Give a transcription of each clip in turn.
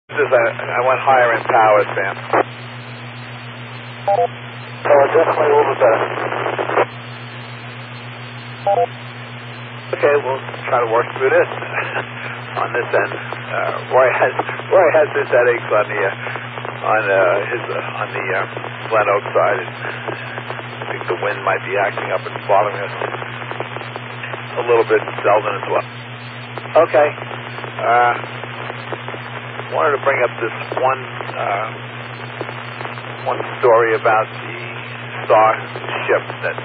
I went higher in power, Sam. Definitely a little bit better. Okay, we'll try to work through this on this end. Roy has his headaches on the Glen Oak side. I think the wind might be acting up and bothering us a little bit. Selden as well. Okay. Wanted to bring up this one story about the Starship that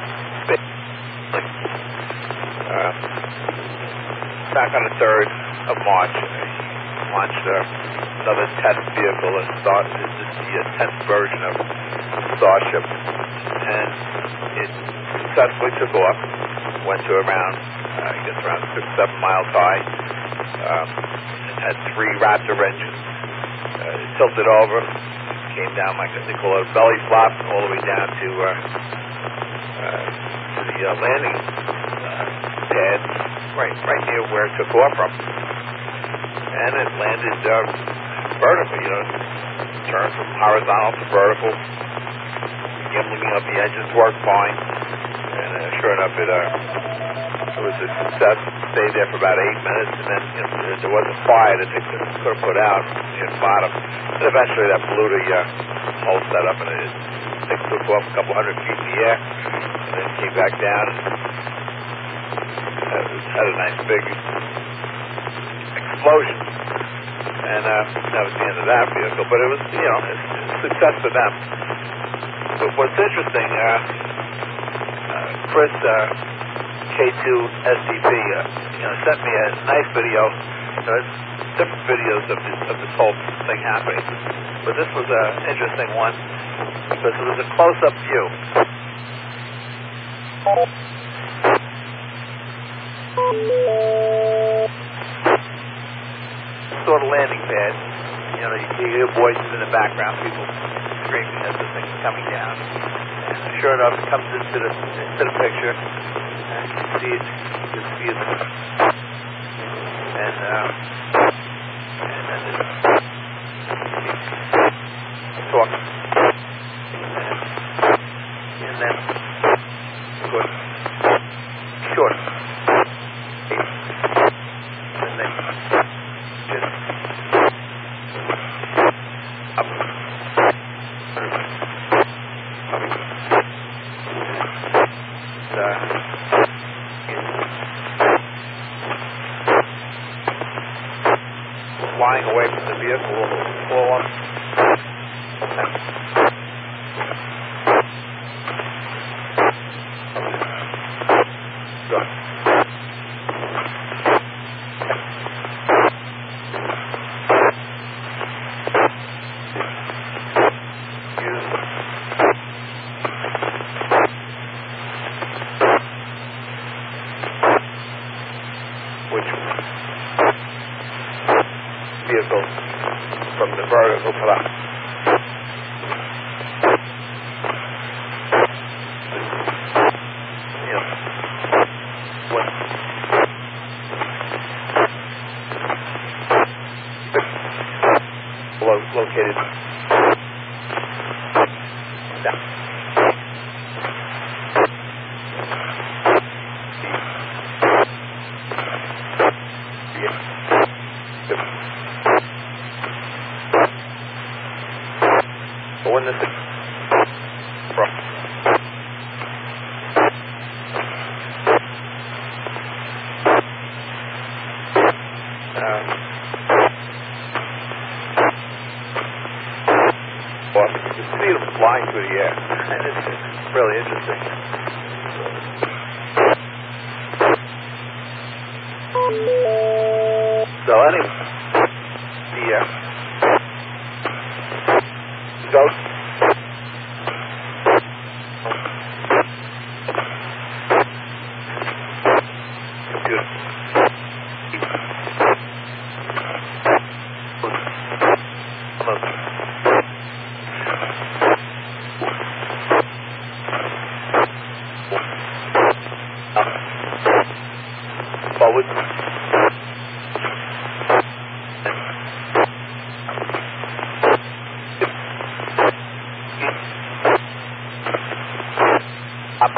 back on the 3rd of March, launched another test vehicle. This is the 10th version of Starship, and it successfully took off. Went to around 6-7 miles high. It had 3 Raptor engines. It tilted over, came down like they call it a belly flop, all the way down to the landing pad, right near where it took off from, and it landed vertically. Turned from horizontal to vertical. Gimbling up the engines worked fine, and sure enough, it was a success. Stayed there for about 8 minutes, and then there was a fire that they could have put out near the bottom. And eventually, that blew the whole setup, and it took off a couple hundred feet in the air, and then came back down. Had a nice big explosion, and that was the end of that vehicle. But it was, a success for them. But what's interesting, Chris K2SDP, sent me a nice video. There's different videos of this whole thing happening, but this was an interesting one because it was a close-up view. Sort of landing pad. You hear voices in the background, people screaming as the thing's coming down. And sure enough, it comes into the picture, and you can see it. And then it's talking. And then short. Flying away from the vehicle will fall on. Vehicle from the vertical flap. Located down. But when this is from you can see them flying through the air, and it's really interesting. So anyway, the ghost. Computer. Forward.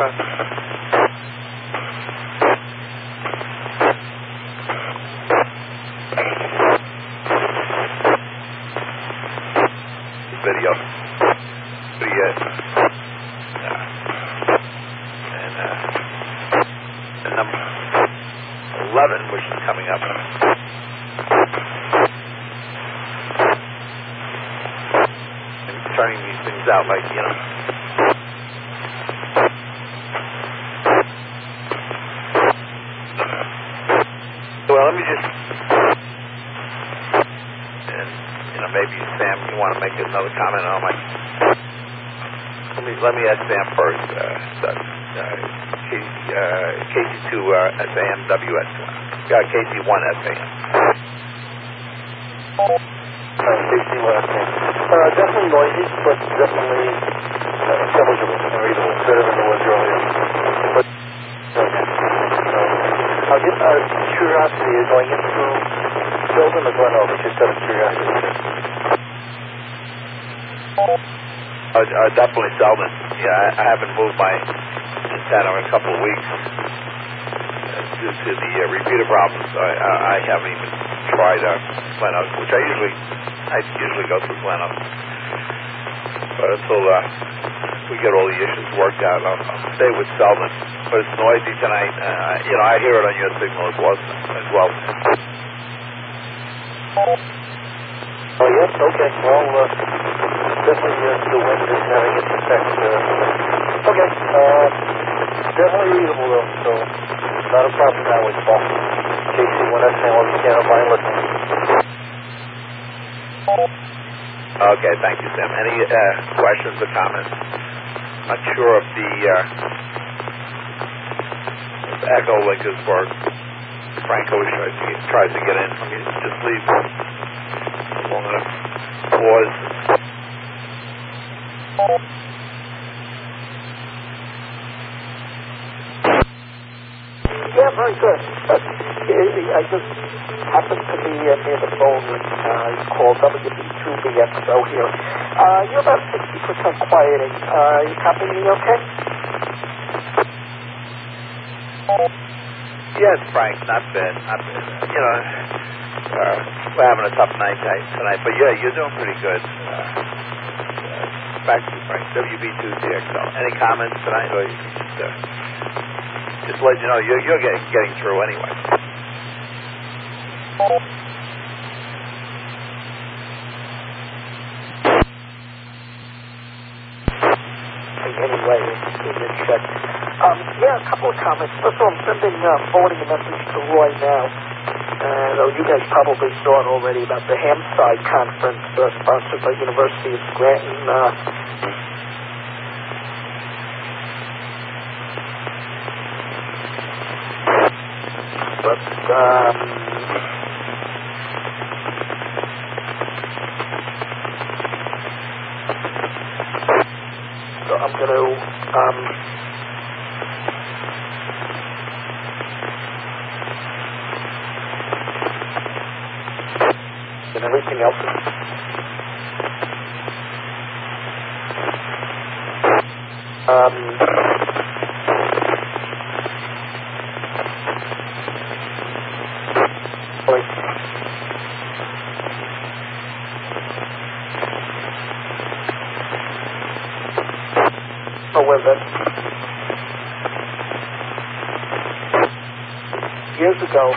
Video. And number 11, which is coming up. And turning these things out like, you know. Well, let me just, and, you know, maybe Sam, you want to make another comment on my, let me ask Sam first, KC2 SAM WS1. KC1 SAM. KC1 SAM. Definitely noisy, but definitely intelligible, or even better than it was earlier. But, just out of curiosity, you're going in through Sylvan or Glen, just out of curiosity? Definitely Sylvan. Yeah, I haven't moved my antenna in a couple of weeks due to the repeater problems. I haven't even tried Glen Oaks, which I usually go through Glen Oaks. But until we get all the issues worked out, I'll stay with Sylvan. But it's noisy tonight. You know, I hear it on your signal as well. Oh, yes? Okay. Well, definitely the wind is having its effect. Okay. Definitely readable, though, so not a problem now with Paul. KC1 SAM, well, you can't mind listening. Okay, thank you, Sam. Any questions or comments? Not sure if the echo link is for Frank always tries to get in. Let me just leave long enough pause. Yeah, very good. I just happened to be near the phone when you called WB2BXO here. You're about 60% quieting. You copying me okay? Yes, Frank, not bad. You know, we're having a tough night tonight, but yeah, you're doing pretty good. Back to you, Frank, WB2DXL. Any comments tonight, or you just let you know you're getting through anyway. Anyway, in check. Yeah, a couple of comments. First of all, I'm forwarding a message to Roy now. You guys probably saw it already about the Hamside Conference sponsored by University of Scranton. So I'm going to and everything else. Years ago,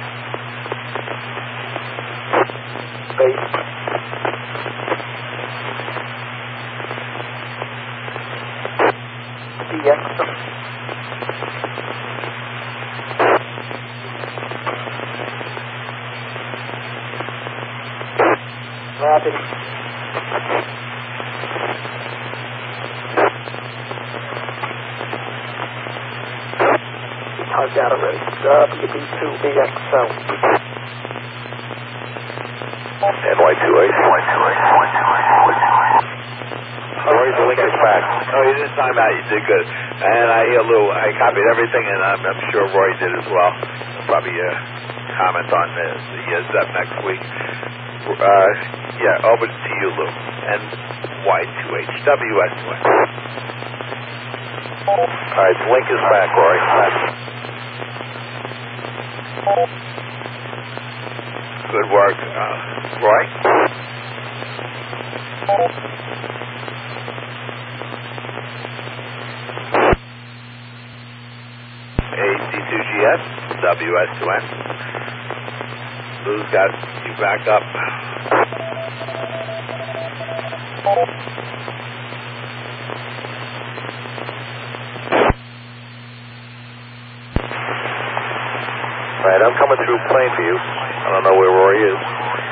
data rate, WB2BXO. NY2H. Roy's the link is back. Oh, you didn't time out. You did good. And I hear Lou. I copied everything, and I'm sure Roy did as well. Probably comment on the ZEP next week. Yeah, over to you, Lou. NY2H. WS1. All right, the link is back, Roy. Good work, Roy. AC2GS, WS2N. Lou's got you back up. Right, I'm coming through Plainview. I don't know where Roy is.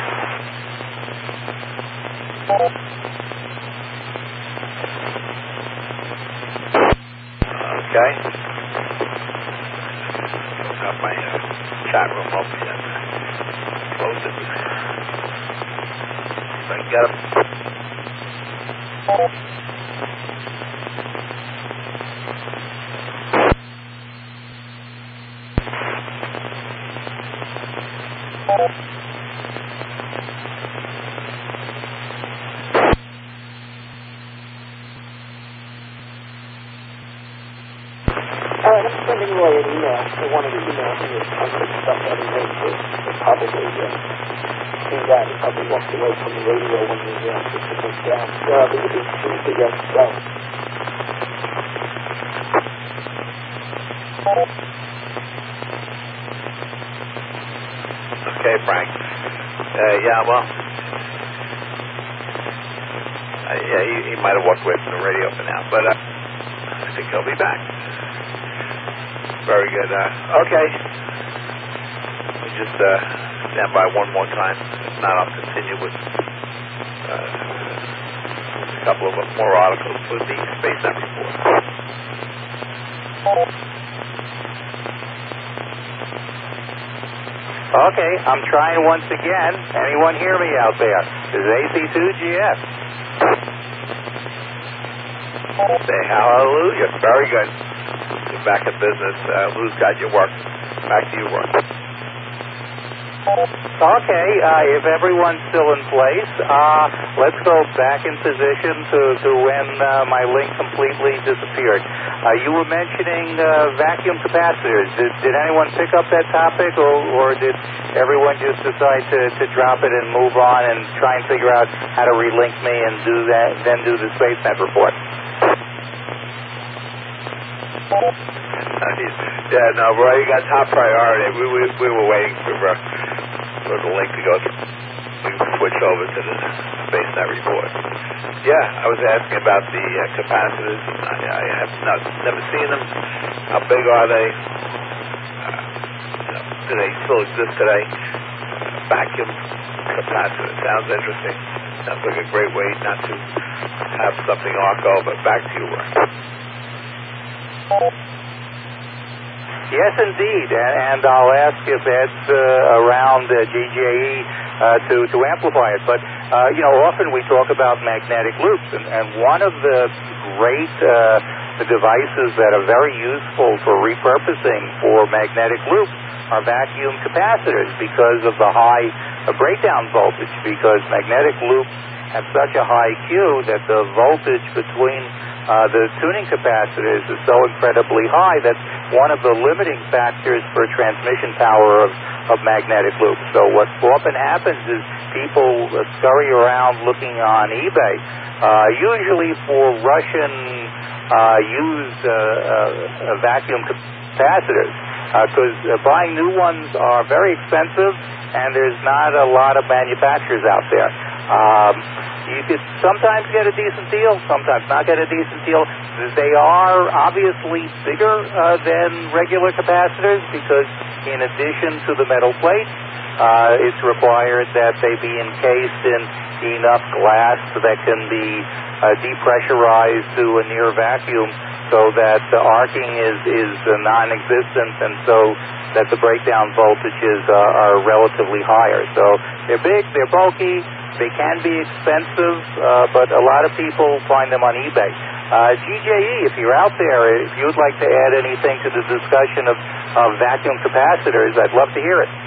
Okay. Got my chat room open yet. Close it. If I can get him. I'm sending Roy an email. I wanted to email him with some of the stuff that he made. So probably see that. He probably walked away from the radio when he was down. They would be tuned together. So. Okay, Frank. Yeah, well. Yeah, he might have walked away from the radio for now, but I think he'll be back. Very good. Okay. We just stand by one more time. If not, I'll continue with a couple of more articles for the SpaceNet report. Okay, I'm trying once again. Anyone hear me out there? This is AC2GS. Say hallelujah. Very good. You're back in business. Lou's got your work. Back to your work. Okay, if everyone's still in place, let's go back in position to when my link completely disappeared. You were mentioning vacuum capacitors. Did anyone pick up that topic, or did everyone just decide to drop it and move on and try and figure out how to relink me and then do the SpaceNet report? Yeah, no, Roy, you got top priority. We were waiting for the link to go through. We switch over to the SpaceNet report. Yeah, I was asking about the capacitors. I have never seen them. How big are they? Do they still exist today? Vacuum capacitor. Sounds interesting. Sounds like a great way not to have something arco, but back to your work. Yes, indeed, and I'll ask if Ed's around GJE to amplify it. But, often we talk about magnetic loops, and one of the great devices that are very useful for repurposing for magnetic loops are vacuum capacitors because of the high breakdown voltage, because magnetic loops have such a high Q that the voltage between the tuning capacitors is so incredibly high that one of the limiting factors for transmission power of magnetic loops. So what often happens is people scurry around looking on eBay, usually for Russian used vacuum capacitors, because buying new ones are very expensive and there's not a lot of manufacturers out there. You could sometimes get a decent deal, sometimes not get a decent deal. They are obviously bigger than regular capacitors because in addition to the metal plate, it's required that they be encased in enough glass that can be depressurized to a near vacuum so that the arcing is non-existent and so that the breakdown voltages are relatively higher. So they're big, they're bulky, they can be expensive, but a lot of people find them on eBay. GJE, if you're out there, if you'd like to add anything to the discussion of vacuum capacitors, I'd love to hear it.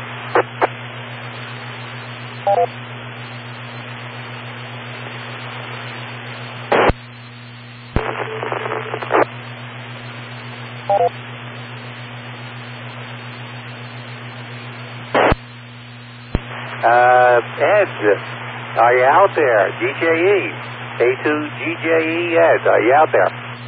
Ed, are you out there? GJE, A2GJE Ed, are you out there?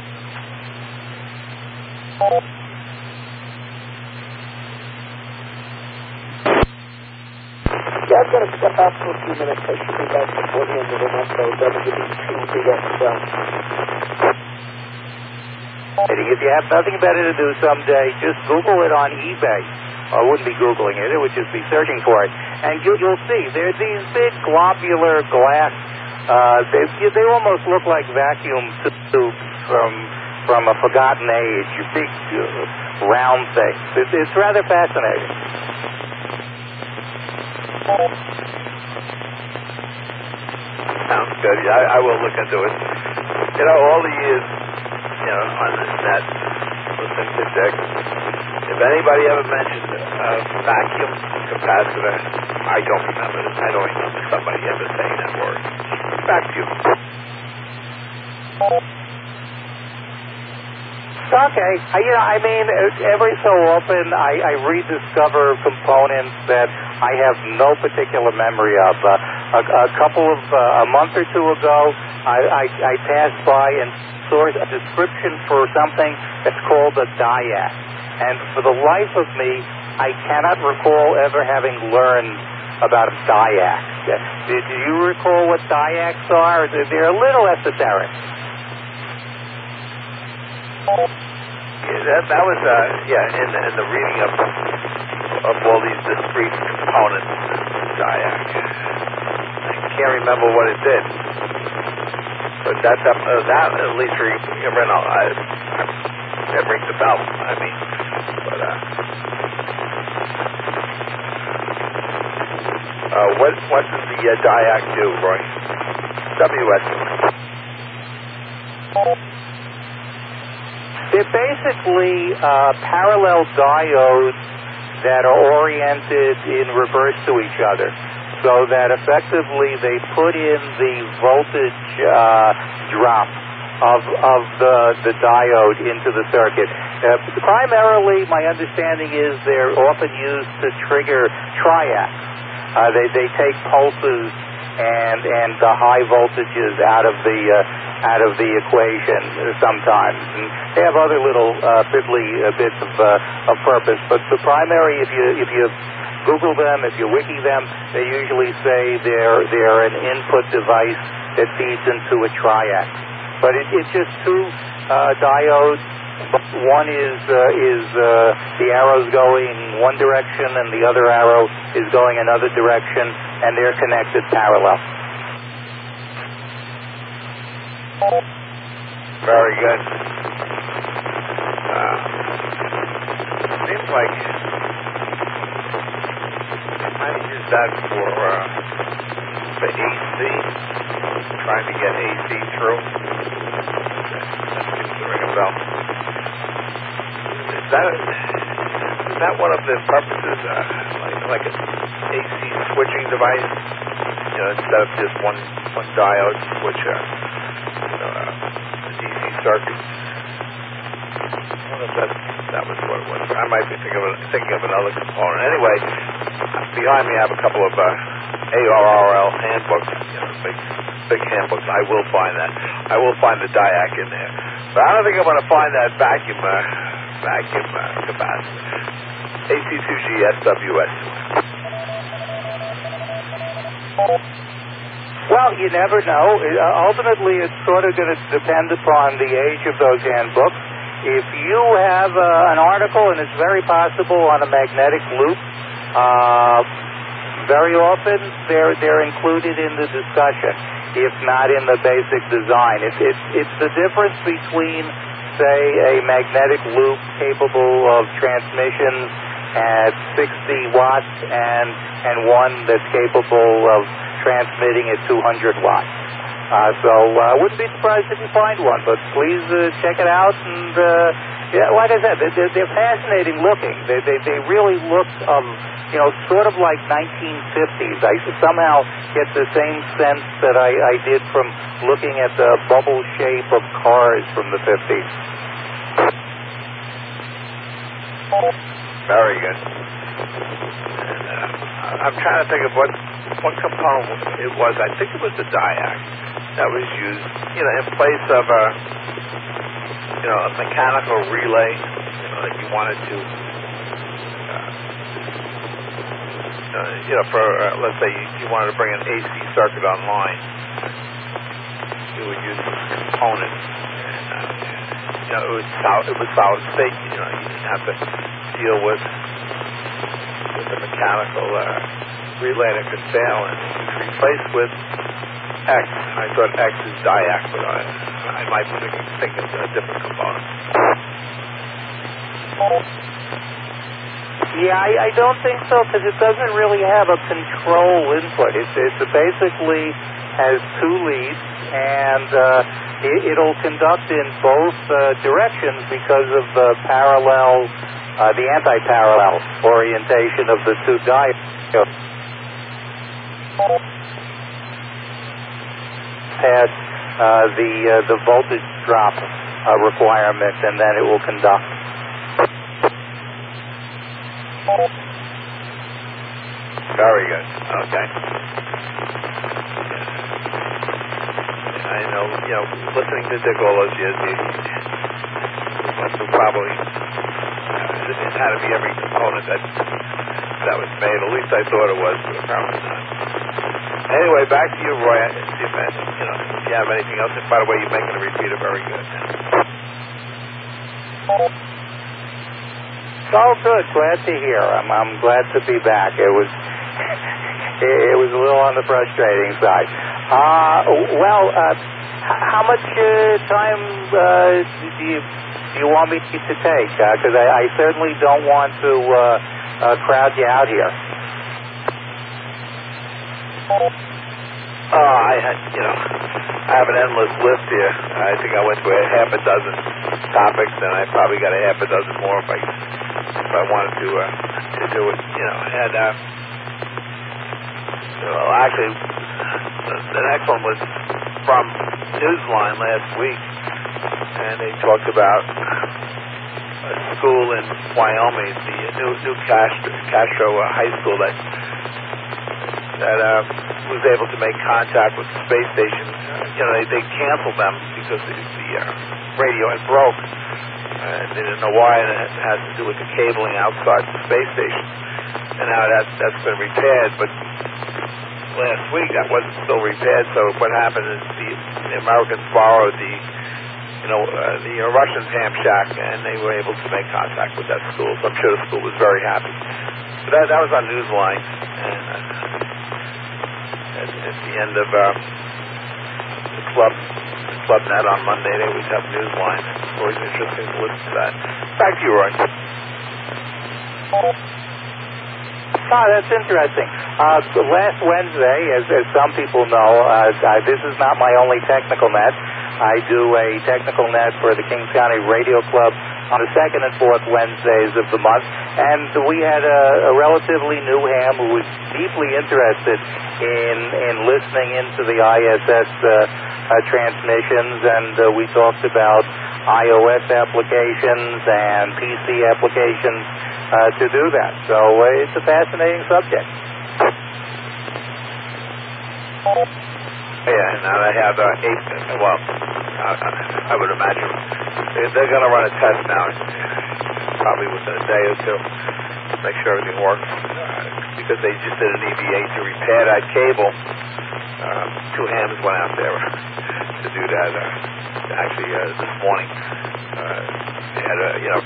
Yeah, I've got to step out for a few minutes. I should be back before the end of the month, though. WB2BXL. If you have nothing better to do someday, just Google it on eBay. I wouldn't be Googling it. It would just be searching for it. And you'll see, there are these big globular glass, they almost look like vacuum tubes from a forgotten age, big round things. It's rather fascinating. Sounds good. Yeah, I will look into it. All the years, on this net, listening to Dick, if anybody ever mentioned a vacuum capacitor, I don't remember it. I don't remember somebody ever saying that word. Vacuum. Okay. Every so often I rediscover components that I have no particular memory of. A month or two ago, I passed by and saw a description for something that's called a diac. And for the life of me, I cannot recall ever having learned about a diac. Do you recall what diacs are? They're a little esoteric. Yeah, that was in the reading of all these discrete components, diac. I can't remember what it did, but that at least that rings a bell. What does the diac do, Roy? WS. They're basically parallel diodes that are oriented in reverse to each other, so that effectively they put in the voltage drop of the diode into the circuit. Primarily, my understanding is they're often used to trigger triacs. They take pulses and the high voltages out of the equation sometimes, and they have other little fiddly bits of purpose. But the primary, if you Google them, if you wiki them, they usually say they're an input device that feeds into a triac. But it's just two diodes. One is the arrow's going one direction, and the other arrow is going another direction, and they're connected parallel. Very good. Seems like I use that for AC, trying to get AC through. That seems to ring a bell. Is that one of the purposes, like an AC switching device? Instead of just one diode switch a DC circuit. I wonder if that was what it was. I might be thinking of another component. Anyway, behind me I have a couple of ARRL handbooks, big handbooks. I will find that. I will find the diac in there. But I don't think I'm going to find that vacuum capacitor. AC2G SWS. Well, you never know. Ultimately, it's sort of going to depend upon the age of those handbooks. If you have an article, and it's very possible on a magnetic loop, very often they're included in the discussion, if not in the basic design. It's the difference between, say, a magnetic loop capable of transmissions at 60 watts and one that's capable of transmitting at 200 watts. So I wouldn't be surprised if you find one, but please check it out. And like I said, they're fascinating looking. They really look, sort of like 1950s. I somehow get the same sense that I did from looking at the bubble shape of cars from the 50s. Very good. And, I'm trying to think of what what component it was. I think it was the diac that was used, in place of a mechanical relay, that you wanted to, let's say you wanted to bring an AC circuit online, you would use this component, and it was solid state. You didn't have to deal with the mechanical relay that could fail, and it was replaced with X. I thought X is diac, but I might think it's a different component. Yeah, I don't think so, because it doesn't really have a control input. It basically has two leads, and it'll conduct in both directions because of the the anti-parallel orientation of the two diodes. Has the voltage drop requirement, and then it will conduct. Very good. Okay. I know, listening to Dick all those years, he must have probably it had to be every component that was made. At least I thought it was, but apparently not. Anyway, back to you, Roy. See if you have anything else. And by the way, you're making a repeater very good. Oh, good. Glad to hear. I'm glad to be back. It was a little on the frustrating side. How much time do you want me to take? Because I certainly don't want to crowd you out here. I have an endless list here. I think I went to a half a dozen topics, and I probably got a half a dozen more if I wanted to do it. And actually, the next one was from Newsline last week, and they talked about a school in Wyoming, the New Castro High School that was able to make contact with the space station. They canceled them because the radio had broke. They didn't know why, and it has to do with the cabling outside the space station. And now that's been repaired, but last week that wasn't still repaired. So what happened is the Americans borrowed the Russians' ham shack, and they were able to make contact with that school. So I'm sure the school was very happy. But that was on Newsline, and at the end of the Club Net on Monday, they always have Newsline. It's always interesting to listen to that. Back to you, Roy. That's interesting. Last Wednesday, as some people know, this is not my only technical net. I do a technical net for the Kings County Radio Club on the second and fourth Wednesdays of the month, and we had a relatively new ham who was deeply interested in listening into the ISS transmissions, and we talked about iOS applications and PC applications to do that. So it's a fascinating subject. Yeah, now they have I would imagine they're going to run a test now, probably within a day or two, make sure everything works, because they just did an EVA to repair that cable. Two hams went out there to do that. Actually, this morning, they had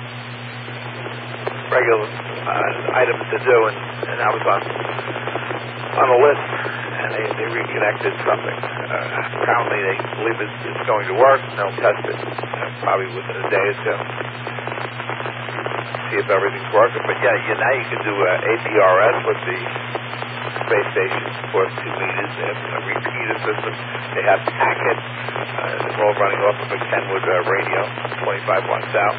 regular items to do, and that was on the list, and they reconnected something. Apparently, they believe it's going to work, and they'll test it probably within a day or two, see if everything's working. But yeah, now you can do APRS with the space station for 2 meters. They have a repeater system. They have packet. They're all running off of a Kenwood radio, 25 watts out.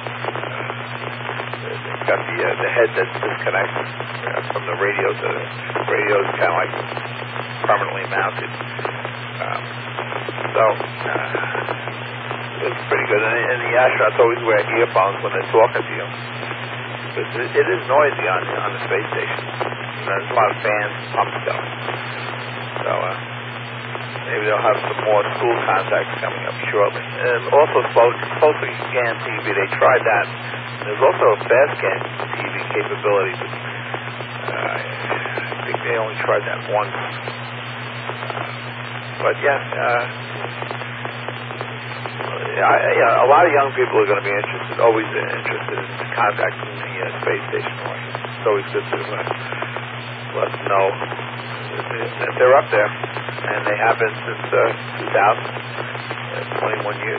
They've got the head that disconnects from the radio. The radio is kind of like permanently mounted. So it's pretty good. And the astronauts always wear earphones when they're talking to you, because it is noisy on the space station. there's a lot of fans and pumps going. So maybe they'll have some more school contacts coming up shortly. And also closely scan TV, they tried that. There's also a fast scan TV capability, but I think they only tried that once. But yeah, a lot of young people are going to be always interested in contacting the space station. It's always good to let them know that they're up there, and they have been since 2000, 21 years.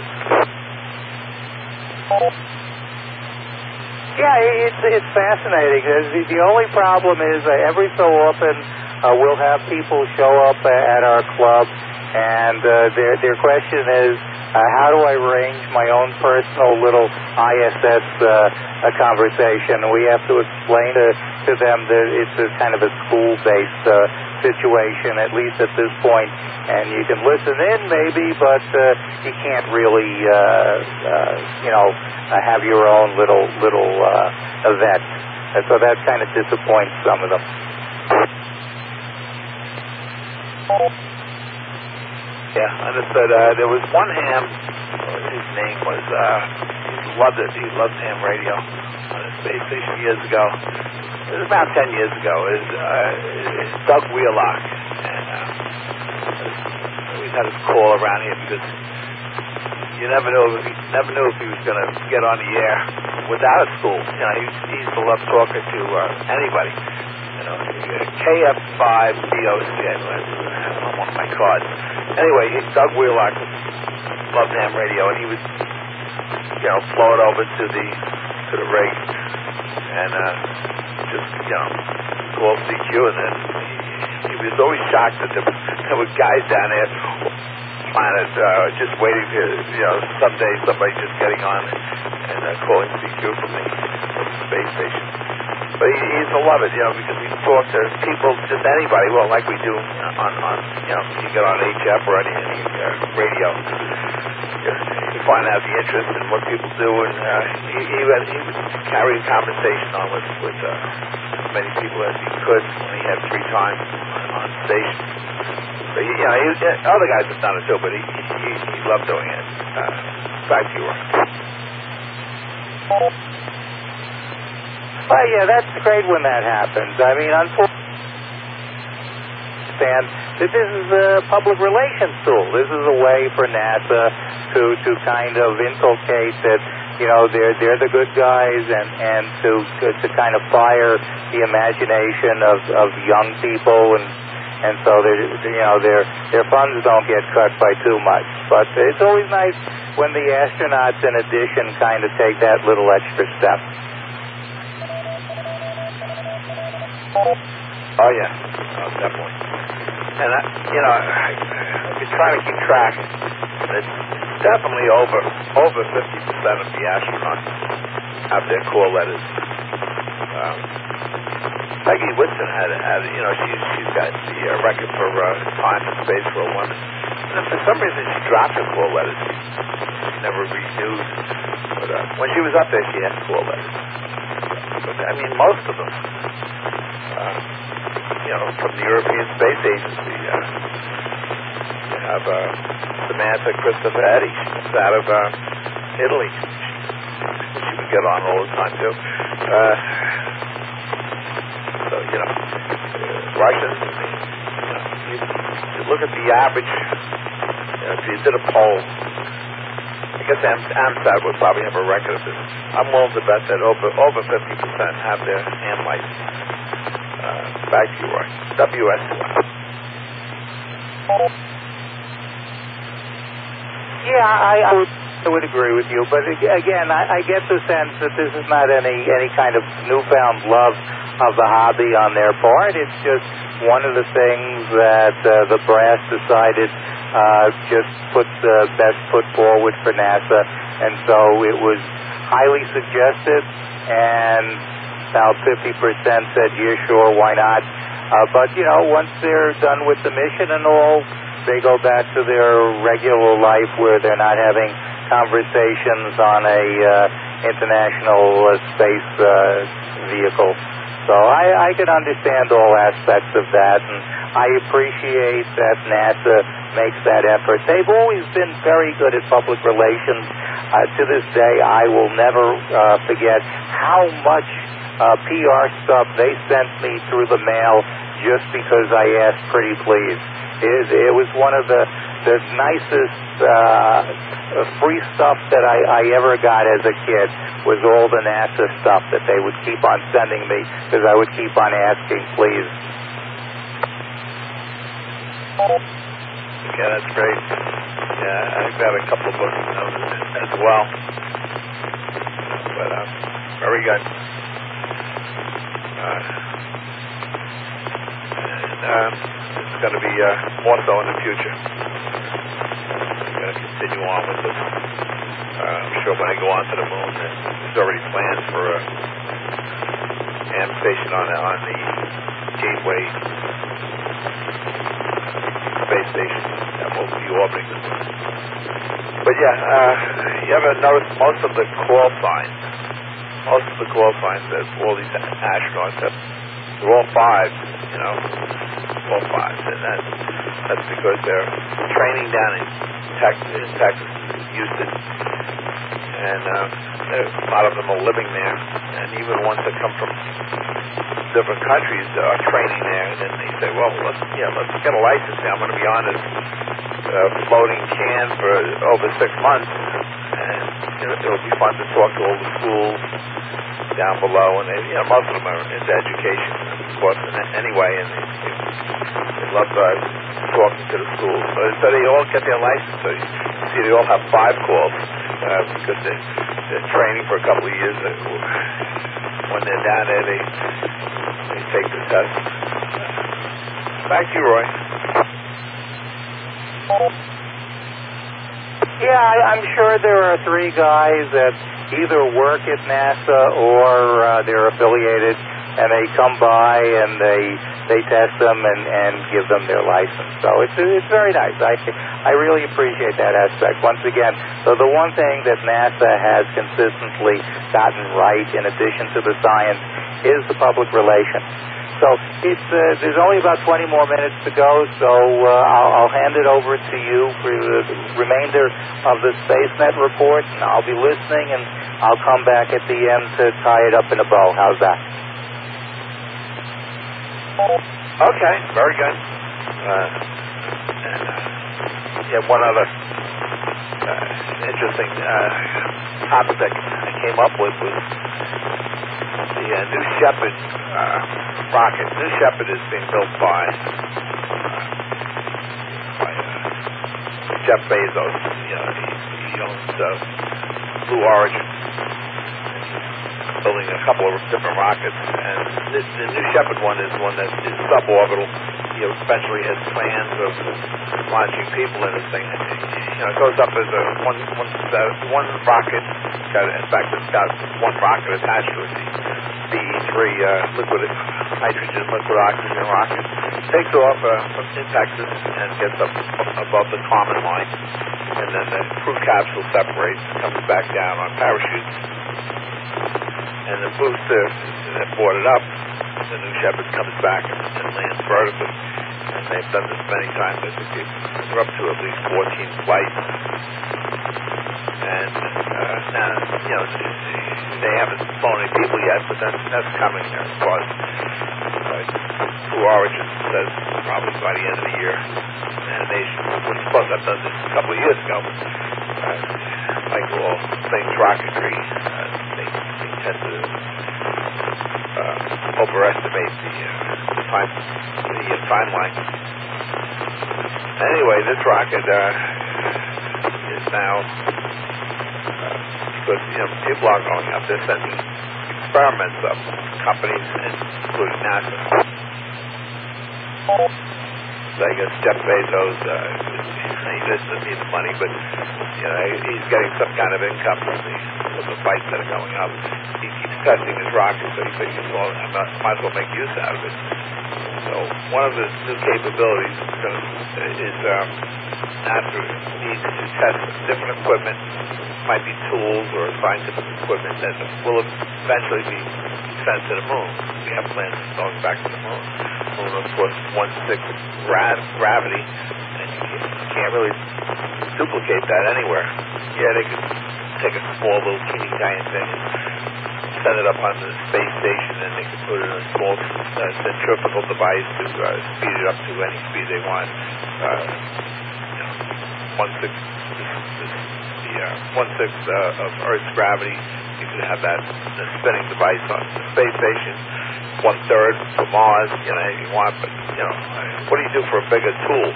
Yeah, it's fascinating. The only problem is every so often we'll have people show up at our club, and their question is, how do I arrange my own personal little ISS conversation? And we have to explain to them that it's a kind of a school-based situation, at least at this point. And you can listen in, maybe, but you can't really, have your own little event. And so that kind of disappoints some of them. Yeah, understood. There was one ham. His name was. He loved it. He loved ham radio on the space station years ago. It was about 10 years ago. It's Doug Wheelock, and we had his call around here because you never knew if he was going to get on the air without a school. You know, he used to love talking to anybody. You know, KF5DOC. On one of my cards. Anyway, Doug Wheelock loved ham radio, and he would, flow it over to the rig, and just, call CQ, and then he was always shocked that there were guys down there planet just waiting to, someday somebody just getting on and calling CQ from the space station. But he used to love it, because he talked to people, just anybody, well, like we do on you get on HF or any radio. You find out the interest in what people do, and he would carry a conversation on with as many people as he could when he had free time on station. But other guys have done it too, but he loved doing it. Back to you, Ron. Well, yeah, that's great when that happens. I mean, unfortunately, this is a public relations tool. This is a way for NASA to kind of inculcate that, they're the good guys, and to kind of fire the imagination of young people, and so their funds don't get cut by too much. But it's always nice when the astronauts, in addition, kind of take that little extra step. Oh, yeah. Oh, definitely. And, I've been trying to keep track. It's definitely over 50% of the astronauts have their call letters. Peggy Whitson had she's got the record for time and space for a woman. And for some reason, she dropped her call letters. She never renewed. But when she was up there, she had call letters. But, most of them, from the European Space Agency, you have Samantha Cristoforetti. She's out of Italy. She would get on all the time, too. So, Russians, you look at the average, if you did a poll, I guess AMSAT would probably have a record of this. I'm willing to bet that over 50% have their hand license. Back to you, Roy. WSY. Yeah, I would agree with you, but again, I get the sense that this is not any kind of newfound love of the hobby on their part. It's just one of the things that the brass decided just put the best foot forward for NASA, and so it was highly suggested, and about 50% said, yeah, sure, why not? But, once they're done with the mission and all, they go back to their regular life where they're not having conversations on a international space vehicle. So I can understand all aspects of that, and I appreciate that NASA makes that effort. They've always been very good at public relations. To this day, I will never forget how much PR stuff they sent me through the mail just because I asked pretty please. It was one of the nicest free stuff that I ever got as a kid, was all the NASA stuff that they would keep on sending me because I would keep on asking please. Okay, that's great. Yeah, I've got a couple of books as well. But very good. It's going to be more so in the future. I'm going to continue on with this. I'm sure when I go on to the moon, there's already plans for a ham station on the Gateway space station that will be orbiting the moon. But yeah, you ever notice most of the call signs that all these astronauts have, they're all fives, all fives, and that's because they're training down in Texas, Houston, and a lot of them are living there, and even ones that come from different countries are training there, and then they say, well, let's get a license here. I'm going to be on this floating can for over 6 months, and it'll be fun to talk to all the schools down below, and most of them are into education, of course, anyway, and they love talking to the schools. So they all get their license. So you see, they all have 5 calls because they're training for a couple of years. When they're down there, they take the test. Back to you, Roy. Yeah, I'm sure there are 3 guys that either work at NASA or they're affiliated, and they come by and they test them and give them their license. So it's very nice. I really appreciate that aspect. Once again, so the one thing that NASA has consistently gotten right, in addition to the science, is the public relations. So there's only about 20 more minutes to go, so I'll hand it over to you for the remainder of the SpaceNet report, and I'll be listening, and I'll come back at the end to tie it up in a bow. How's that? Okay, very good. One other interesting topic that I came up with was the New Shepard rocket. New Shepard is being built by Jeff Bezos. He owns Blue Origin, building a couple of different rockets. And the New Shepard one is one that is suborbital. He eventually has plans of launching people in this thing. It goes up as one rocket. In fact, it's got one rocket attached to it. The BE-3 liquid oxygen rocket takes off in Texas and gets up above the Kármán line, and then the crew capsule separates and comes back down on parachutes, and the booster that brought it up, the New Shepard, comes back and lands vertically. And they've done this many times. I think they're up to at least 14 flights. And now, they haven't flown any people yet, but that's coming there. Of course, Blue Origin says probably by the end of the year. And they was supposed to have done this a couple of years ago. Like all things rocketry, they tend to overestimate the timeline. Anyway, this rocket is now, because people are going up, they're sending experiments up, companies, including NASA. I guess Jeff Bezos, he doesn't need the money, but he's getting some kind of income from the flights that are going up. He keeps testing his rocket, so he figures, well, I might as well make use out of it. So one of the new capabilities is NASA needs to test different equipment, might be tools or scientific equipment that will eventually be sent to the moon. We have plans going back to the moon. Moon, of course, 1/6 gravity, and you can't really duplicate that anywhere. Yeah, they could take a small little teeny tiny thing and set it up on the space station, and they could put it in a small centrifugal device to speed it up to any speed they want. 1/6 of Earth's gravity. You could have that spinning device on the space station. 1/3 for Mars, if you want. But what do you do for a bigger tool?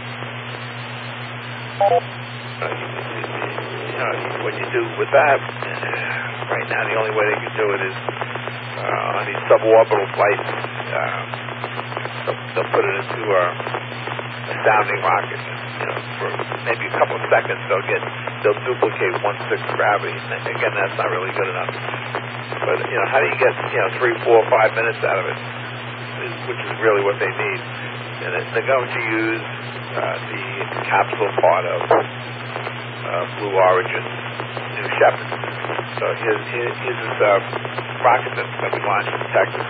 What you do with that? Right now, the only way they can do it is on these suborbital flights. They'll put it into a sounding rocket. For maybe a couple of seconds, they'll duplicate 1/6 gravity. And again, that's not really good enough. But how do you get 3, 4, 5 minutes out of it? Which is really what they need. And they're going to use the capsule part of Blue Origin's New Shepard. So here's this rocket that's going to be launched in Texas.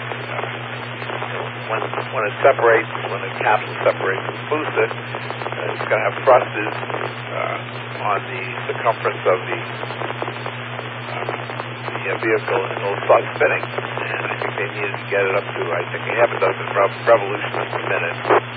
When it separates, when the capsule separates from the booster, it's going to have thrusters on the circumference of the vehicle, and it'll start spinning. And I think they needed to get it up to, I think, 6 revolutions per minute.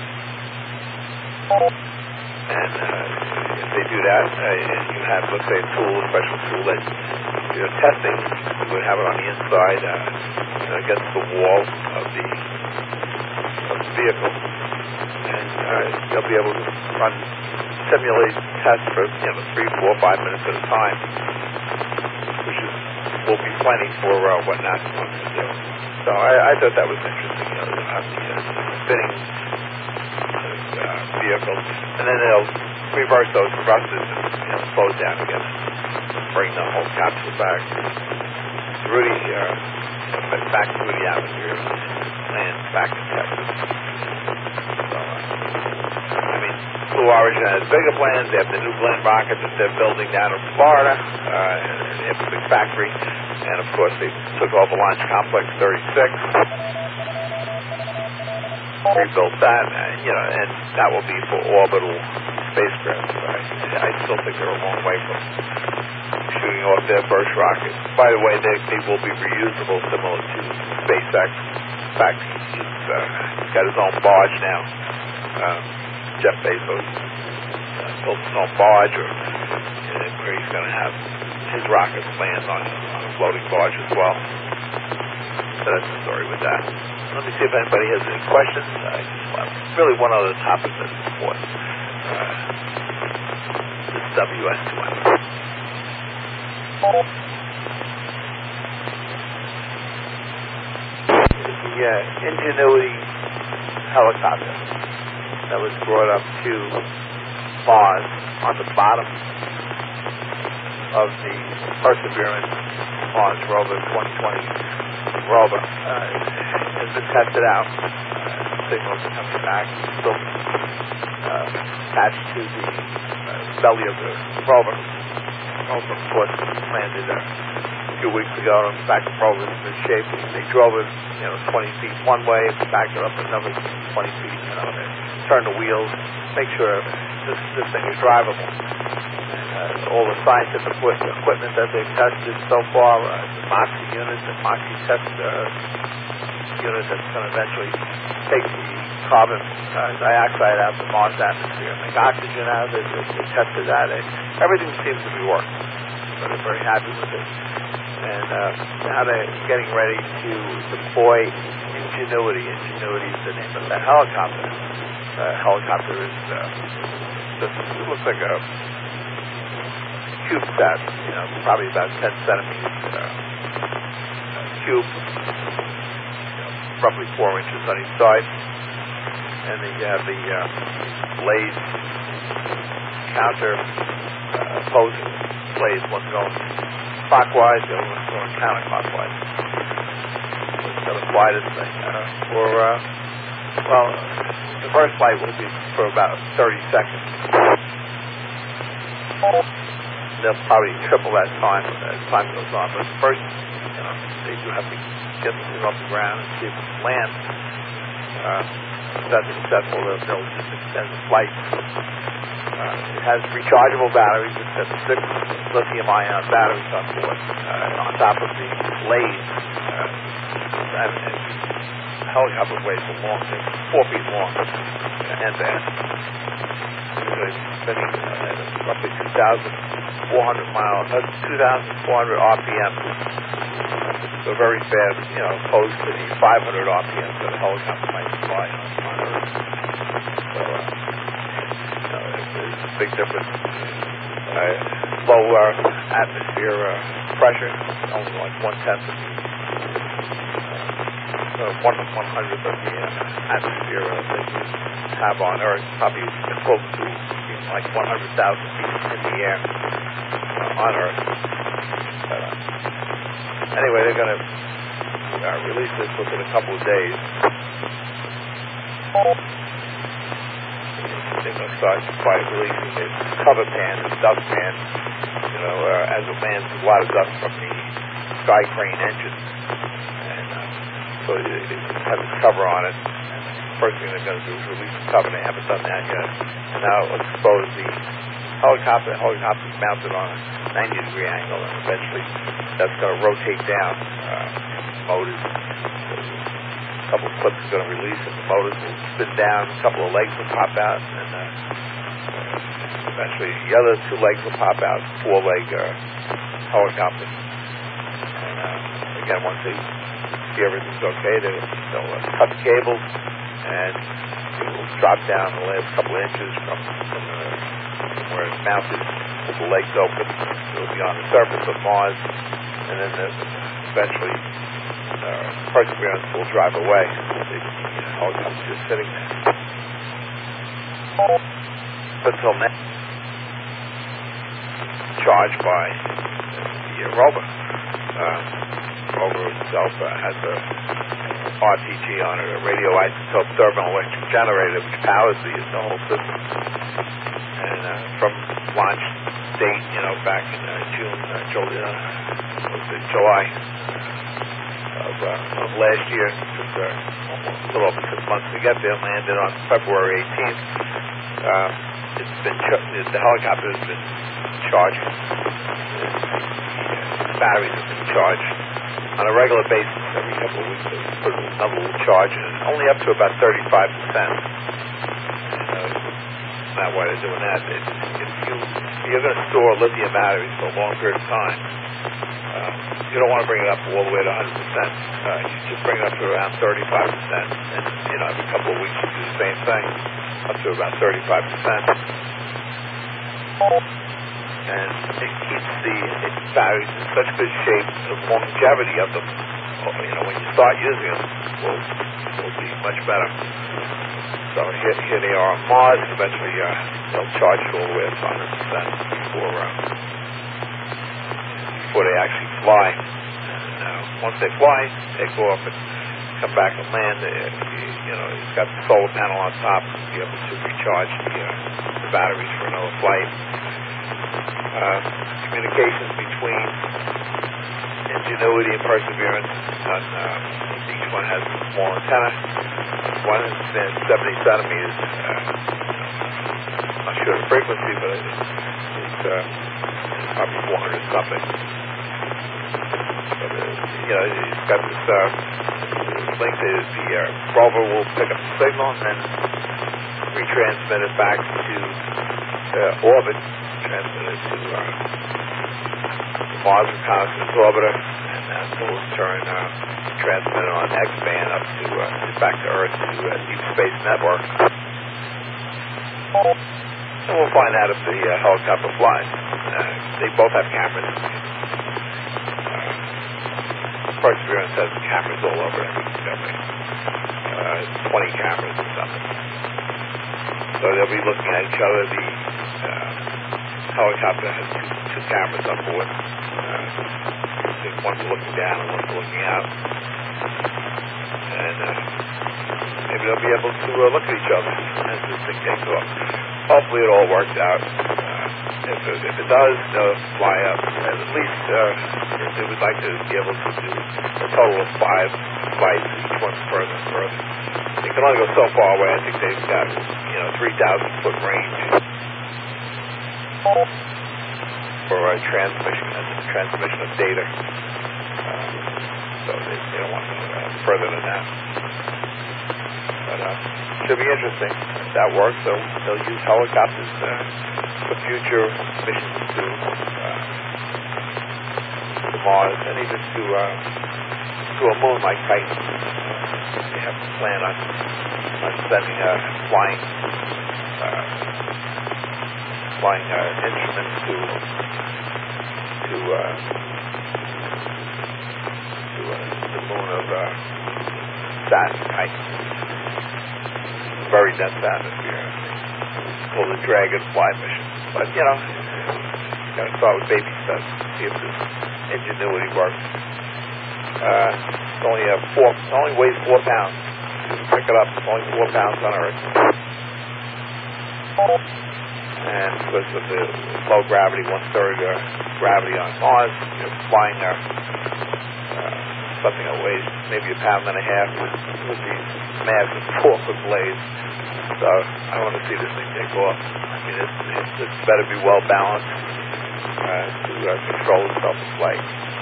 And if they do that, and you have, let's say, a special tool that you're testing, you would have it on the inside against the wall of the vehicle, and you'll be able to simulate tests for 3, 4, 5 minutes at a time, which will be plenty for what NASA wants to do. So I thought that was interesting. They'll have the spinning vehicle, and then they'll reverse those thrusters and slow it down again, bring the whole capsule back through back through the atmosphere, land back in Texas. So, Blue Origin has bigger plans. They have the New Glenn rocket that they're building down in Florida, in a big factory, and of course they took over Launch Complex 36. Rebuilt that, and that will be for orbital spacecraft. I still think they're a long way from shooting off their first rocket. By the way, they will be reusable, similar to SpaceX. In fact, he's got his own barge now. Jeff Bezos built his own barge, where he's going to have his rockets land on a floating barge as well. So that's the story with that. Let me see if anybody has any questions. Really one other topic that's important. This WS-2M. The Ingenuity helicopter that was brought up to Mars on the bottom of the Perseverance Mars rover 2020 rover has been tested out. Signals are coming back, still attached to the belly of the rover. Rover, of course, landed a few weeks ago. In fact, the rover is in good shape. They drove it 20 feet one way, backed it up another 20 feet, turned the wheels, make sure this thing is drivable. All the scientific equipment that they've tested so far, the MOXIE unit, the MOXIE test unit that's going to eventually take the carbon dioxide out of the Mars atmosphere and make oxygen out of it. They tested that. Everything seems to be working. So they're very happy with it. And now they're getting ready to deploy Ingenuity. Ingenuity is the name of that helicopter. The helicopter is it looks like a CubeSat, probably about 10 centimeters cube, roughly 4 inches on each side. and then you have the blades, counter opposing blades, one going clockwise, the other one going counterclockwise. So it's going to fly this thing well, the first flight will be for about 30 seconds. They'll probably triple that time as time goes on. But first, they do have to get the thing off the ground and see if it lands. If that's successful, they'll just extend the flight. It has rechargeable batteries. It's got 6 lithium-ion batteries on board. On top of the blade, the helicopter blades are long. They're 4 feet long, end to end. They're spinning roughly 2,400 RPM. So very fast, opposed to the 500 RPM that a helicopter might fly on Earth. So, there's a big difference. Low atmosphere pressure, only like 1/10 of the 1/100th of the atmosphere that you have on Earth, probably equivalent to like 100,000 feet in the air on Earth. Anyway, they're going to release this within a couple of days. They're going to start by releasing this cover pan, this dust pan, as it lands, a lot of dust from the Sky Crane engine. And so it has a cover on it. And the first thing they're going to do is release the cover. They haven't done that yet. And now it'll expose the helicopter. The helicopter's mounted on a 90-degree angle, and eventually that's going to rotate down. Motors, a couple of clips are going to release, and the motors will spin down. A couple of legs will pop out, and eventually the other 2 legs will pop out. 4-leg helicopter. And again, once they see everything's okay, they'll cut the cables, and it will drop down the last couple of inches from where it's mounted with the legs open. It'll be on the surface of Mars, and then eventually Perseverance will drive away. The helicopter just sitting there. Until now, charged by the rover. Rover itself has a RTG on it, a radioisotope thermoelectric generator, which powers the whole system. And from launch date, back in July of last year, it took almost a little over 6 months to get there, landed on February 18th. The helicopter has been charged. The batteries have been charged on a regular basis. Every couple of weeks they put another little charge in, only up to about 35%. Not why they're doing that. If you're going to store lithium batteries for a long period of time, you don't want to bring it up all the way to 100%. You just bring it up to around 35%, and every couple of weeks you do the same thing, up to about 35%. And it keeps the batteries in such good shape. The longevity of them, when you start using them, will be much better. So here they are on Mars. Eventually, they'll charge it all the way up to 100% before they actually fly. Now, once they fly, they go up and come back and land. It's got the solar panel on top to be able to recharge the batteries for another flight. Communications between Ingenuity and Perseverance. Each one has a small antenna. One is 70 centimeters. I'm not sure the frequency, but it's probably 400 something. But it's got this link to the rover will pick up the signal and then retransmit it back to orbit, transmit it to the Mars Reconnaissance Orbiter, and that will in turn transmit it on X-band up to back to Earth to Deep Space Network. And we'll find out if the helicopter flies. They both have cameras. Perseverance has cameras all over it. 20 cameras or something. So they'll be looking at each other. The helicopter has two cameras on board. One's looking down and one's looking out. And maybe they'll be able to look at each other as this thing takes off. Hopefully it all works out. If it does, they'll fly up. At least they would like to be able to do a total of 5 flights, each one further and further. They can only go so far away. I think they've got 3,000-foot range for transmission of data. So they don't want to go further than that. But should be interesting. If that works, they'll use helicopters for future missions to Mars and even to a moon like Titan. They have to plan on sending flying instruments to the moon of Saturn, Titan. Very dense atmosphere. It's called the Dragonfly mission. But gotta start with baby steps. See if this ingenuity works. It only weighs 4 pounds. You can pick it up. It's only 4 pounds on Earth. And because of the low gravity, 1/3 gravity on Mars, you're flying something that weighs maybe 1.5 pounds with these massive 4-foot blades. So I want to see this thing take off. I mean, it's better be well balanced to control itself in flight.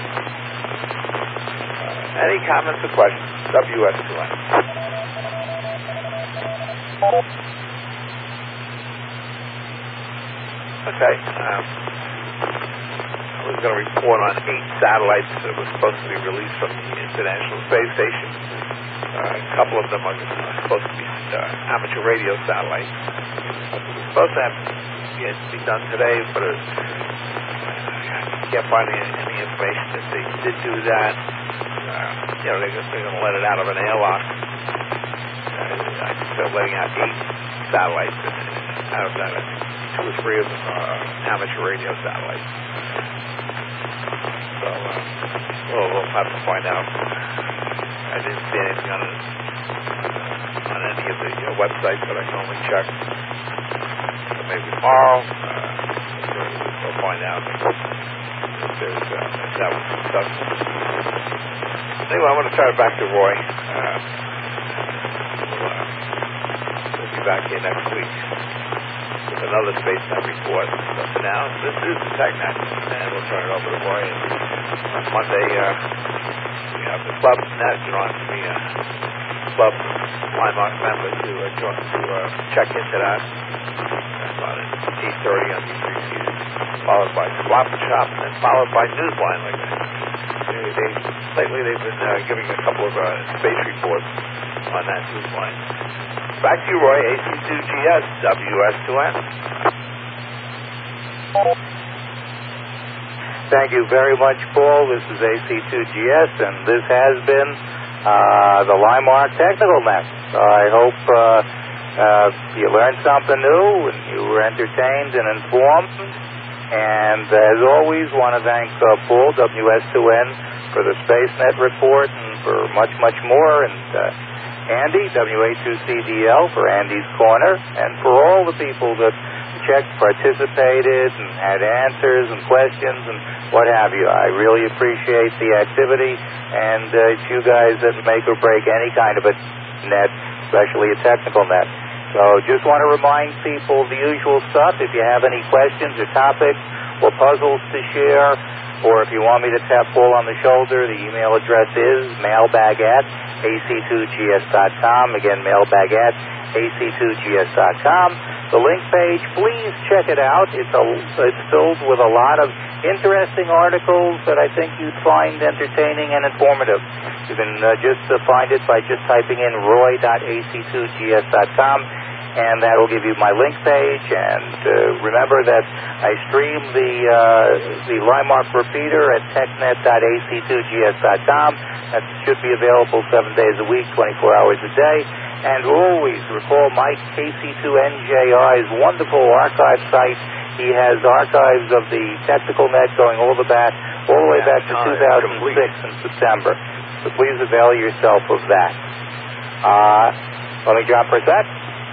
Any comments or questions? WS2N. Okay. I was going to report on 8 satellites that were supposed to be released from the International Space Station. A couple of them are supposed to be amateur radio satellites. It was supposed to be done today, but I can't find any information that they did do that. They're going to let it out of an airlock. I think they're letting out 8 satellites. Out of that, I think 2 or 3 of them are amateur radio satellites. So we'll have to find out. I didn't see anything on any of the websites, but I can only check. So maybe tomorrow we'll find out if that was successful. Anyway, I'm going to turn it back to Roy. We'll be back here next week with another SpaceNet report. But for now, this is the TechNet, and we'll turn it over to Roy. And on Monday, we have the Club Net drawn to be a Club Limemark member to check into that. That's on at 8:30 on these reviews, followed by Swap and Shop, and then followed by Newsline. Lately they've been giving a couple of space reports on that Newsline. Back to you, Roy. AC2GS, WS2N. Thank you very much, Paul. This is AC2GS, and this has been the Limemark Technical Net. I hope you learned something new and you were entertained and informed. And as always, want to thank Paul, WS2N, for the SpaceNet report and for much, much more. And Andy, WA2CDL, for Andy's Corner, and for all the people that checked, participated, and had answers and questions and what have you. I really appreciate the activity, and it's you guys that make or break any kind of a net, especially a technical net. So just want to remind people the usual stuff. If you have any questions or topics or puzzles to share, or if you want me to tap Paul on the shoulder, the email address is mailbag@ac2gs.com. Again, mailbag@ac2gs.com. The link page, please check it out. It's filled with a lot of interesting articles that I think you'd find entertaining and informative. You can just find it by just typing in roy.ac2gs.com. and that will give you my link page. And remember that I stream the Limemark repeater at technet.ac2gs.com. That should be available 7 days a week, 24 hours a day. And always recall Mike KC2NJI's wonderful archive site. He has archives of the Technical Net going all the way back to 2006 in September. So please avail yourself of that. Let me drop for a sec.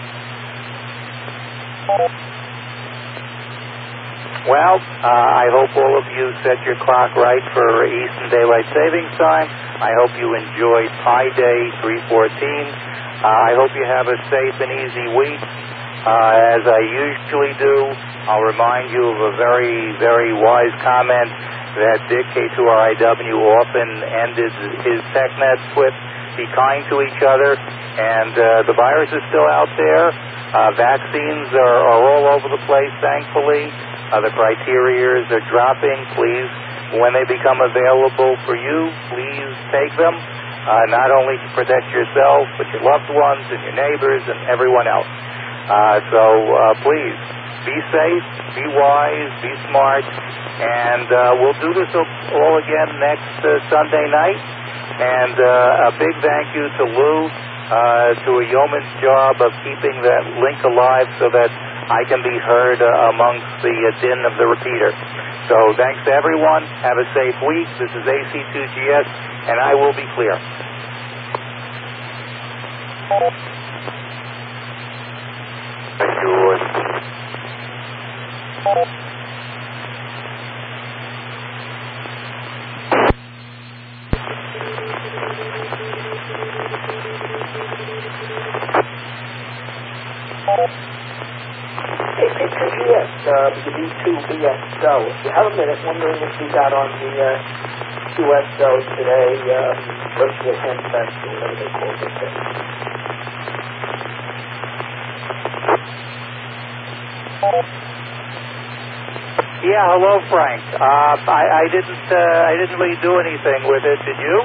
Well, I hope all of you set your clock right for Eastern Daylight Savings Time. I hope you enjoyed Pi Day 314. I hope you have a safe and easy week. As I usually do, I'll remind you of a very, very wise comment that Dick K2RIW often ended his TechNet with. Be kind to each other, and the virus is still out there. Vaccines are all over the place, thankfully. The criteria are dropping. Please, when they become available for you, please take them. Not only to protect yourself, but your loved ones and your neighbors and everyone else. So please, be safe, be wise, be smart, and we'll do this all again next Sunday night. And a big thank you to Lou, to a yeoman's job of keeping that link alive so that I can be heard amongst the din of the repeater. So thanks to everyone. Have a safe week. This is AC2GS, and I will be clear. Thank you, Roy. AC2GS, the B2BSO. If you have a minute, wondering if you got on the QSO today, virtual handfest, or whatever they call it. Yeah, hello, Frank. I didn't really do anything with it. Did you?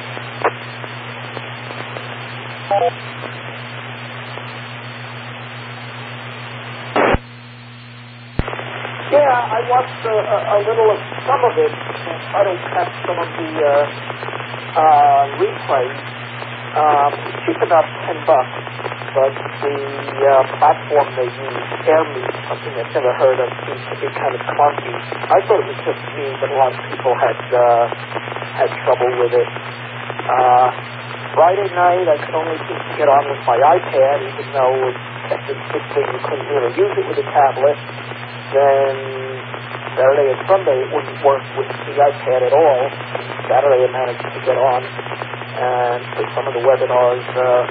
Yeah, I watched a little of some of it. I don't catch some of the replays. Cheap enough, $10, but the platform they use, AirMeet, something I've never heard of, seems to be kind of clunky. I thought it was just me, but a lot of people had trouble with it. Friday night, I could only seem to get on with my iPad, even though it kept insisting you couldn't really use it with a tablet. Then Saturday and Sunday it wouldn't work with the iPad at all. Saturday I managed to get on, and for some of the webinars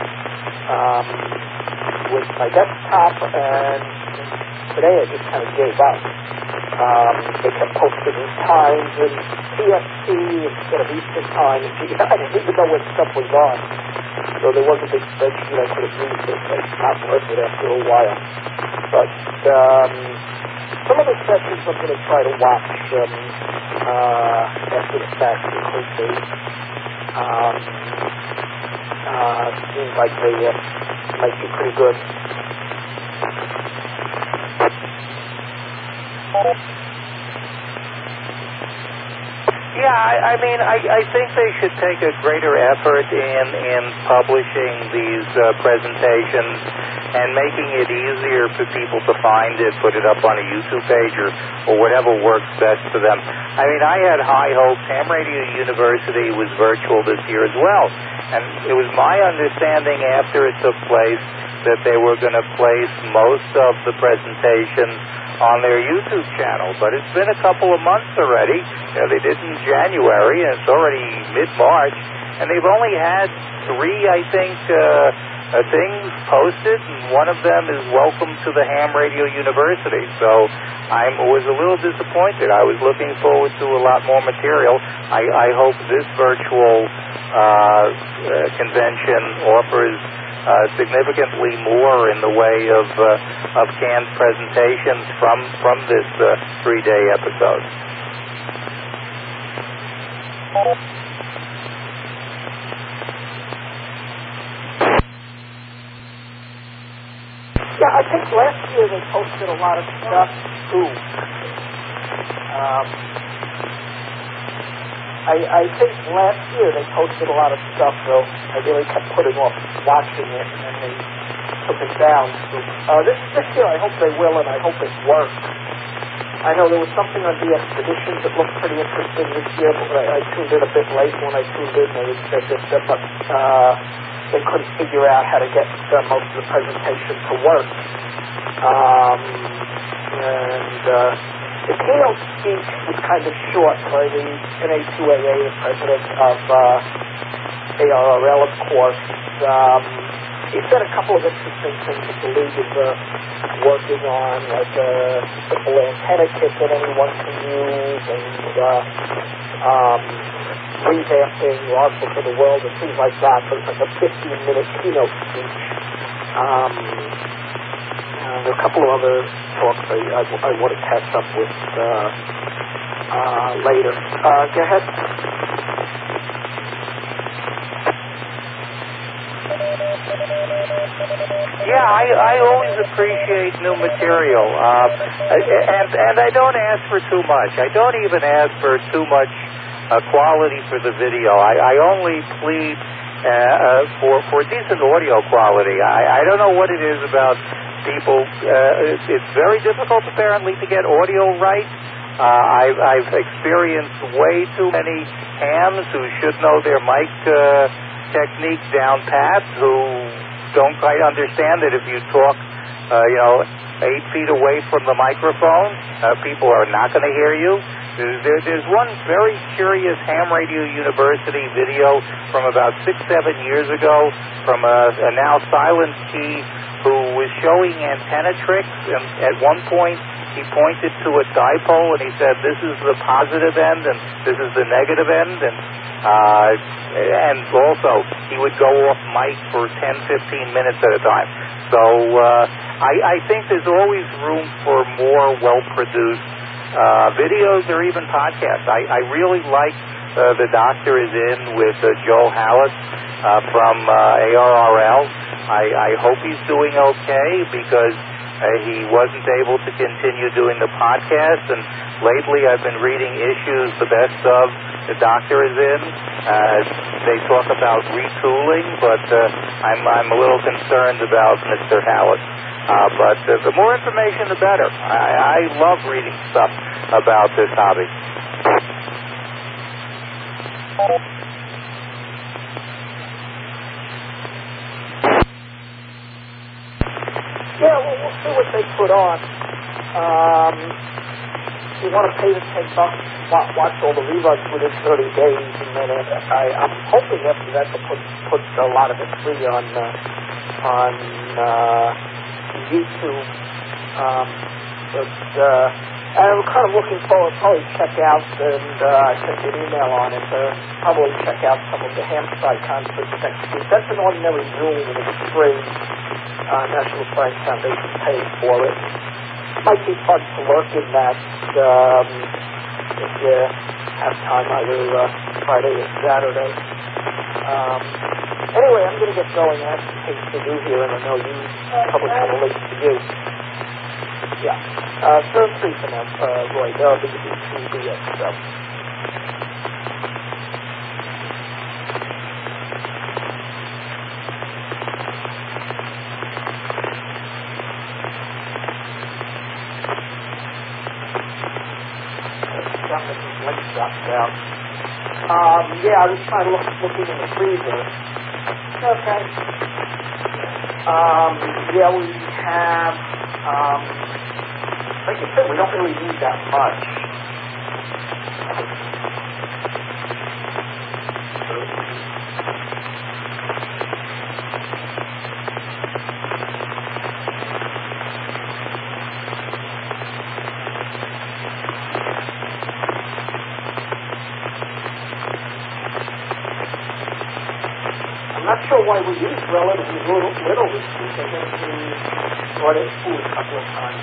with my desktop, and today I just kind of gave up. They kept posting in times in PST instead of Eastern time, and I didn't even know what stuff was on. So there was a big spreadsheet I could have used, but it's not worth it after a while. But some of the sessions I'm going to try to watch after the fact because they seem like they might be pretty good. Yeah, I mean, I think they should take a greater effort in publishing these presentations and making it easier for people to find it, put it up on a YouTube page or whatever works best for them. I mean, I had high hopes. Ham Radio University was virtual this year as well, and it was my understanding after it took place that they were going to place most of the presentations on their YouTube channel, but it's been a couple of months already. You know, they did in January, and it's already mid-March, and they've only had 3, I think, things posted, and one of them is Welcome to the Ham Radio University. So I was a little disappointed. I was looking forward to a lot more material. I hope this virtual convention offers significantly more in the way of canned presentations from this 3-day episode. I think last year they posted a lot of stuff too. I think last year they posted a lot of stuff, though. I really kept putting off watching it, and then they took it down. So, this year I hope they will, and I hope it works. I know there was something on the expeditions that looked pretty interesting this year, but I tuned in a bit late. When I tuned in, they said that they couldn't figure out how to get most of the presentation to work. The keynote speech was kind of short by the NA2AA, the president of ARRL, of course. He said a couple of interesting things that the league is working on, like a simple antenna kit that anyone can use, and revamping Logbook of the World and things like that. But it's like a 15-minute keynote speech. There are a couple of other talks I want to catch up with later. Go ahead. Yeah, I always appreciate new material, and I don't ask for too much. I don't even ask for too much quality for the video. I only plead for decent audio quality. I don't know what it is about people. It's very difficult, apparently, to get audio right. I've experienced way too many hams who should know their mic technique down pat, who don't quite understand that if you talk, 8 feet away from the microphone, people are not going to hear you. There's one very curious Ham Radio University video from about 6-7 years ago from a now silent key who was showing antenna tricks, and at one point he pointed to a dipole and he said, "This is the positive end and this is the negative end," and also he would go off mic for 10-15 minutes at a time. So I think there's always room for more well-produced videos or even podcasts. I really like The Doctor Is In with Joe Hallett from ARRL. I hope he's doing okay, because he wasn't able to continue doing the podcast, and lately I've been reading issues, the best of The Doctor Is In. They talk about retooling, but I'm a little concerned about Mr. Hallett. But the more information, the better. I love reading stuff about this hobby. Yeah, well, we'll see what they put on. You want to pay the $10, watch all the reruns within 30 days, and then I'm hoping after that to put a lot of it free on YouTube. I'm kind of looking forward to probably check out, and I sent you an email on it, probably check out some of the Hamside concerts next week. That's an ordinary Zoom, and it's free. National Science Foundation pays for it. Might be fun to work in that if you have time, either Friday or Saturday. Anyway, I'm going to get going. I have some things to do here, and I know you probably have a link to you. Yeah. Serve free for now, Roy. There'll be 2 BS stuff. Yeah, I was trying to looking in the freezer. Okay. Yeah, we have, like you said, we don't really need that much. Not sure why we use relatively little this week. I guess we brought in food a couple of times.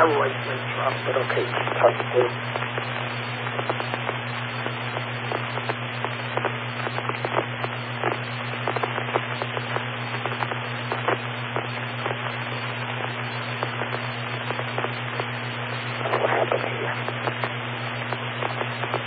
Yeah, Roy's been dropped, but okay, just tucked in.